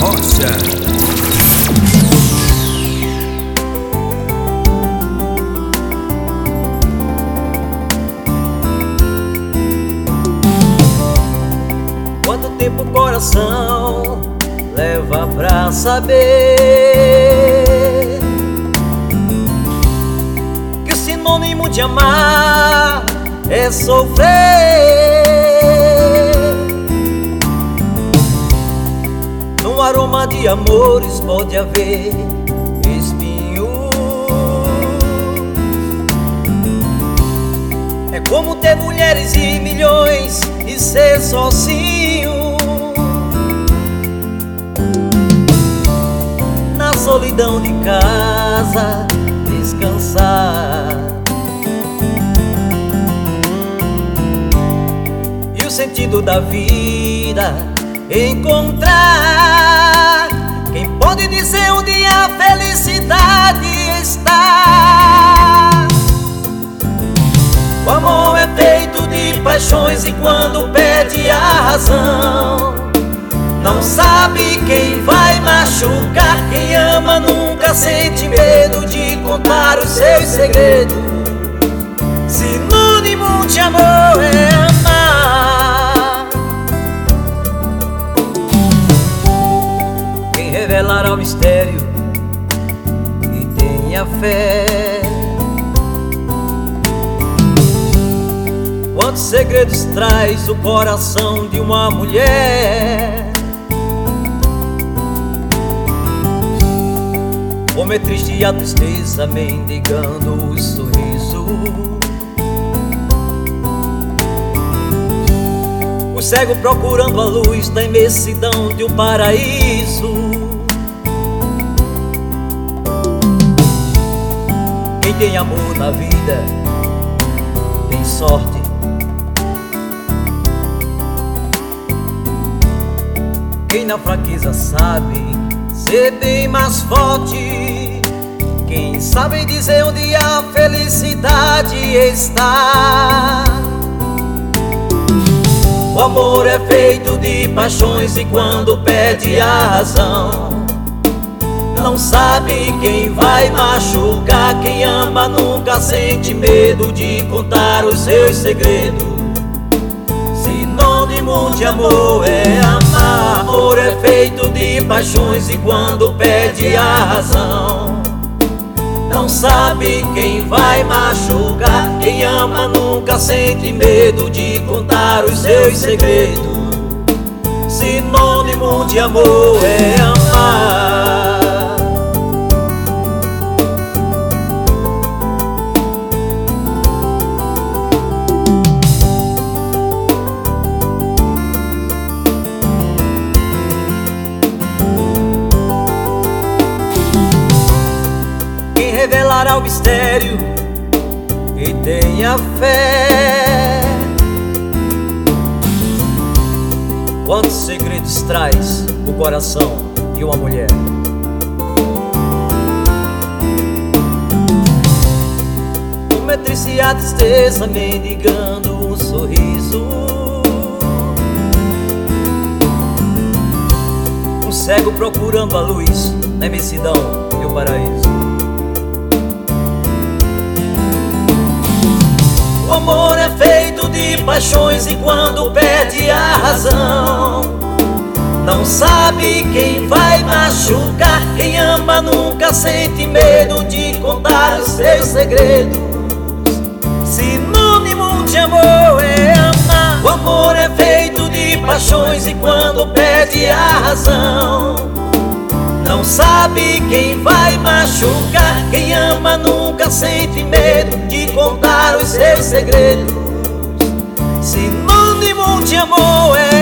Rocha. Quanto tempo o coração leva pra saber que o sinônimo de amar é sofrer? Num aroma de amores pode haver espinhos. É como ter mulheres e milhões e ser sozinho na solidão de casa, descansar. E o sentido da vida encontrar. Quem pode dizer onde a felicidade está? O amor é feito de paixões e quando perde a razão, não sabe quem vai machucar. Quem ama nunca sente medo de contar os seus segredos. Sinônimo de amor é amar. Quem revelará o mistério e tenha fé. Quantos segredos traz o coração de uma mulher? Como é triste a tristeza mendigando o sorriso. O cego procurando a luz da imensidão de um paraíso. Quem tem amor na vida tem sorte. Quem na fraqueza sabe ser bem mais forte. Quem sabe dizer onde a felicidade está. O amor é feito de paixões e quando perde a razão, não sabe quem vai machucar. Quem ama nunca sente medo de contar os seus segredos. Sinônimo de amor é amar. Amor é feito de paixões e quando perde a razão, não sabe quem vai machucar. Quem ama nunca sente medo de contar os seus segredos. Sinônimo de amor é amar. Revelará o mistério e tenha fé. Quantos segredos traz o coração de uma mulher? Como é triste a tristeza mendigando um sorriso. Um cego procurando a luz na imensidão de um paraíso. O amor é feito de paixões e quando perde a razão, não sabe quem vai machucar. Quem ama nunca sente medo de contar os seus segredos. Sinônimo de amor é amar. O amor é feito de paixões e quando perde a razão, não sabe quem vai machucar. Quem ama nunca sente medo de contar os seus segredos. Sinônimo de amor é